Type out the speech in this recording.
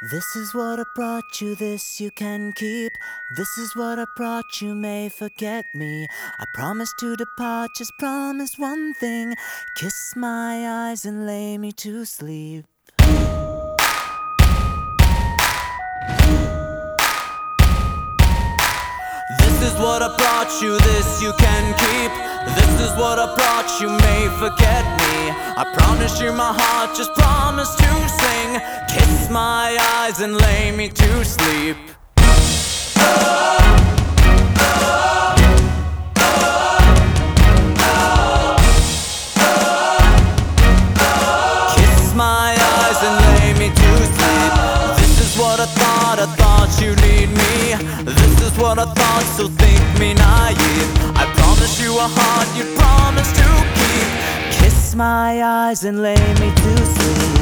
This is what I brought you, this you can keep. This is what I brought you, may forget me. I promise to depart, just promise one thing. Kiss my eyes and lay me to sleep. This is what I brought you, this you can keep. This is what I brought you, may forget me. I promise you my heart, just promise to sing. Kiss my eyes and lay me to sleep. Kiss my eyes and lay me to sleep. This is what I thought you'd need me. This is what I thought, so think me naive. I promise you a heart you promise to keep. Kiss my eyes and lay me to sleep.